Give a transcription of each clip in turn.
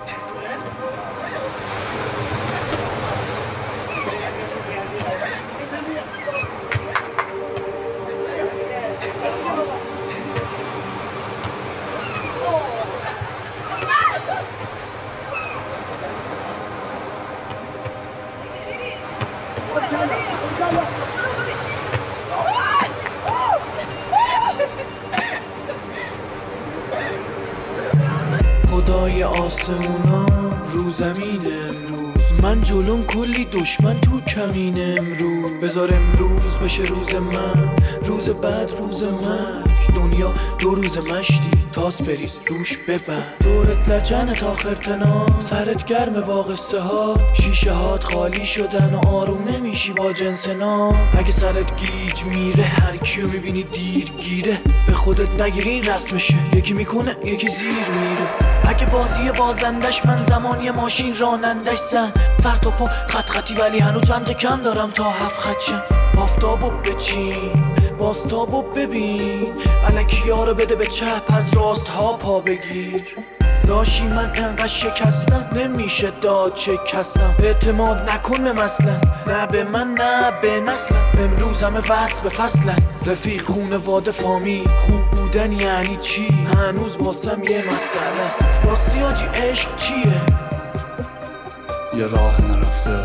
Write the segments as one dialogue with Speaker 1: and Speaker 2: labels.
Speaker 1: خدای آسمونا رو زمین امروز، من جلوم کلی دشمن تو کمین امروز. بذار امروز بشه روز من، روز بعد روز مرگ. دنیا دو روز مشتی، تاس بریز روش ببند. دورت لجنه تا خرتنا، سرت گرم با قصه ها. شیشه هات خالی شدن و آروم نمیشی با جنس نام. اگه سرت گیج میره هر کیو میبینی دیر گیره. به خودت نگیری این رسمشه، یکی میکنه یکی زیر میره. اگه بازی بازندش من زمانی ماشین رانندش زن. سر تا پا خط خطی ولی هنو چند کم دارم تا 7 خط شم. آفتابو بچین باستابو ببین، الکی ها رو بده به چپ از راست ها پا بگیر. داشی من انقدر شکستم نمیشه داد شکستم. اعتماد نکن به مثلا، نه به من نه به نسلم. امروز همه وصل به فصلن، رفیق خونواده فامیل. خوب بودن یعنی چی؟ هنوز واسم یه مسئله است. راستی آجی عشق چیه؟
Speaker 2: یه راه نرفته،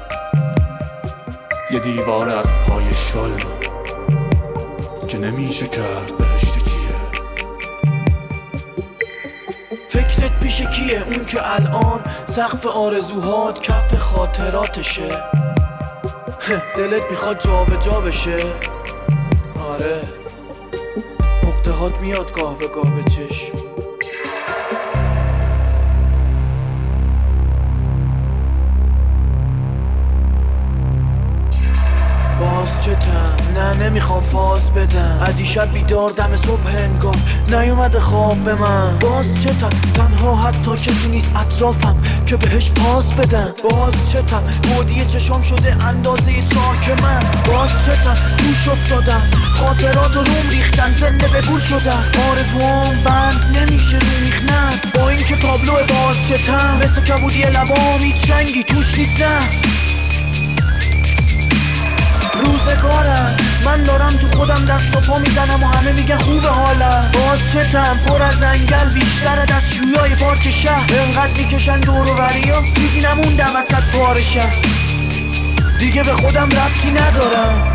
Speaker 2: یه دیوار از پای شل که نمیشه کرد بهشت کیه.
Speaker 1: فکرت پیش کیه؟ اون که الان سقف آرزوهات کف خاطراتشه. دلت میخواد جا به جا بشه. آره اختهات میاد گاه به گاه به چشم. باز چتم؟ نه نمیخوام فاز بدم. عدی شب بیدار دم صبح انگار نیومده خواب به من. باز چتم؟ تنها حتی کسی نیست اطرافم که بهش پاس بدم. باز چتم؟ بودی چشام شده اندازه چاک من. باز چتم؟ دوش افتادم خاطرات روم ریختن، زنده به گور شدم. آرزوام بند نمیشه ریختن با این که تابلو. باز چتم؟ مثل کبودی لبام هیچ رنگی توش نیست. نه روزگارم من دارم تو خودم دست و پا میزنم و همه میگن خوب حالم. باز چتم؟ پر از انگل بیشتر از شویای پارک شهر. انقدر میکشن دور و بریا چیزی نمونده وسط پارشم. دیگه به خودم ربطی ندارم.